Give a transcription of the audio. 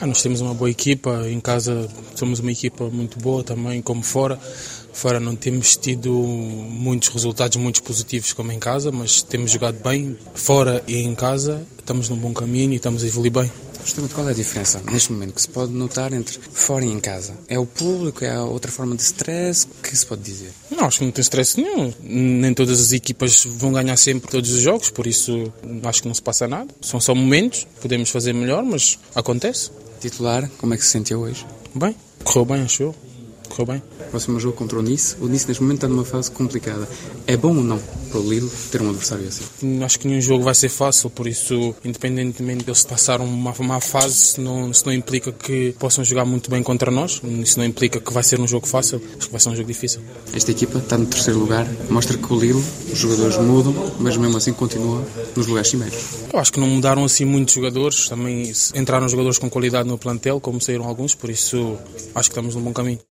Nós temos uma boa equipa, em casa somos uma equipa muito boa também, como fora. Fora não temos tido muitos resultados muito positivos como em casa, mas temos jogado bem. Fora e em casa estamos num bom caminho e estamos a evoluir bem. Justamente qual é a diferença, neste momento, que se pode notar entre fora e em casa? É o público? É outra forma de stress? O que se pode dizer? Não, acho que não tem stress nenhum. Nem todas as equipas vão ganhar sempre todos os jogos, por isso acho que não se passa nada. São só momentos, podemos fazer melhor, mas acontece. Titular, como é que se sentiu hoje? Bem, correu bem, acho eu. Correu bem. Próximo jogo contra o Nice. O Nice neste momento está numa fase complicada. É bom ou não para o Lille ter um adversário assim? Acho que nenhum jogo vai ser fácil, por isso, independentemente deles passarem uma má fase, isso não implica que possam jogar muito bem contra nós. Isso não implica que vai ser um jogo fácil. Acho que vai ser um jogo difícil. Esta equipa está no terceiro lugar. Mostra que o Lille, os jogadores mudam, mas mesmo assim continua nos lugares cimeiros. Eu acho que não mudaram assim muitos jogadores. Também entraram jogadores com qualidade no plantel, como saíram alguns, por isso acho que estamos num bom caminho.